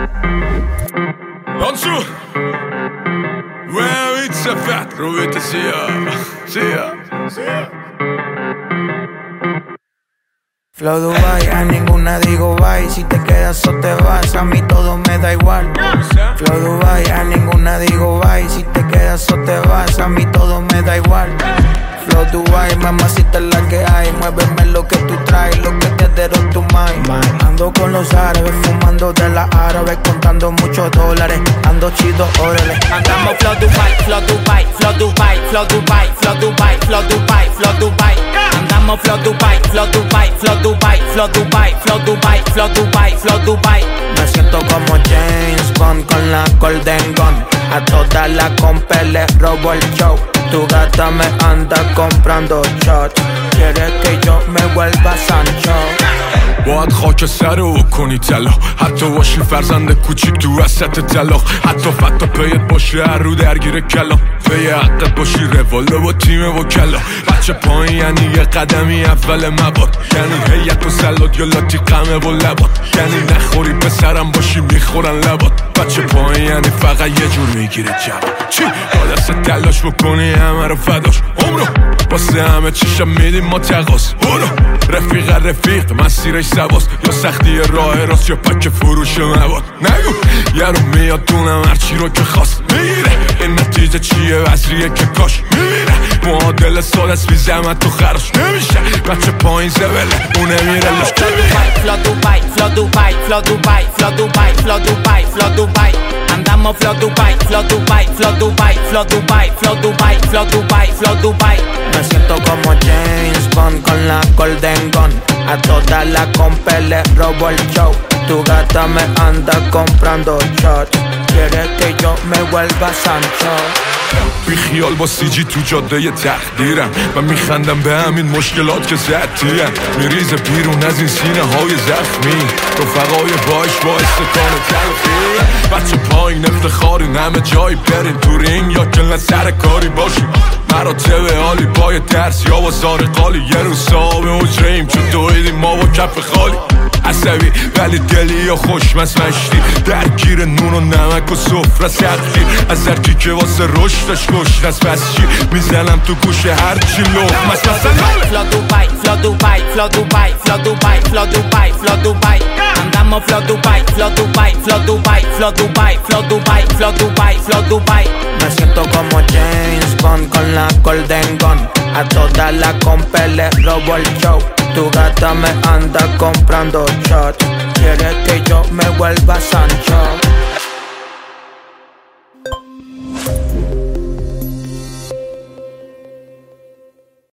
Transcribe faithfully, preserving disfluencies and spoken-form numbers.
Dansu Where it's a fat Rovete sia Sia Sia Flow Dubai, a ninguna digo bye. Si te quedas o te vas, a mí todo me da igual. Flow Dubai, a ninguna digo bye. Si te quedas o te vas, a mí todo me da igual. Flow Dubai, mamacita es la que hay. Muéveme lo que tú traes, lo que te dieron tu mind. Ando con los árabes, fumando de la árabe, contando muchos dólares. Ando chido, órale. Andamos Flow Dubai, Flow Dubai, Flow Dubai, Flow Dubai, Flow Dubai, Flow Dubai, Flow Dubai. Andamos Flow Dubai, Flow Dubai, Flow Dubai, Flow Dubai, Flow Dubai, Flow Dubai, Flow Dubai. Me siento como James Bond con la Golden Gun. A toda la compa le robo el show. Tu gata me anda comprando shots. Quiere que yo me vuelva Sancho. باید خاک سر او کنی طلا حتی باشی فرزند کوچیک تو وسط طلاق حتی فتا پیت باشه هر رو درگیر کلا پی حقت باشی رواله با تیم وکلا بچه پایین یعنی یه قدمی اول مباد یعنی هیت و سلات یا لاتی قمه و لبات یعنی نخوری پسرم باشی میخورن لبات بچه پایین یعنی فقط یه جور میگیره جواب چی؟ با دست تلاش بکنی همه رو فداش عمرو واسه همه چیشم میدیم ما تقاس برو رفیق رفیق مسیرش سواست یا سختی راه راست یا پک فروش مواد نگو یارو میاد دونم هرچی رو که خواست میگیره این نتیجه چیه وزریه که کاش میمیره معادل سال از بی زحمت تو خرش نمیشه بچه پایین زبله اونه میره لش Flow Dubai, Flow Dubai, Flow Dubai, Flow Dubai, Flow Dubai, Flow Dubai. Andamos Flow Dubai, Flow Dubai, Flow Dubai, Flow Dubai, Flow Dubai, Flow Dubai, Flow Dubai. Me siento como James Bond con la Golden Gun. A toda la compa le robo el show. Tu gata me anda comprando shots. Quiere que yo me vuelva Sancho. بی خیال با سی جی تو جاده یه تقدیرم و میخندم به همین مشکلات که زدیم میریزه بیرون از این سینه های زخمی رفقای باش باعث کان تلخی بچه پایین افتخاری نمه جایی برین تو رینگ یا کلن سر کاری باشیم مراتب عالی پای درس یا با زارقالی یه روز صاحب حجرهیم چون دویدیم ما با کف خالی عصبی ولی دلی یا خوشمست مشتی درگیر نون و نمک و سفره سختی از هرکی که واسه رشدش گشنست پس چی میزنم تو گوش هرچی لقمست مثلا Flow Dubai, Flow Dubai, Flow Dubai, Flow Dubai, Flow Dubai, Flow Dubai. Andamos Flow Dubai, Flow Dubai, Flow Dubai, Flow Dubai, Flow Dubai, Flow Dubai, Flow Dubai. Me siento como James Bond con la Golden Gun. A toda la compa le robo el show. Tu gata me anda comprando shots. Quiere que yo me vuelva Sancho.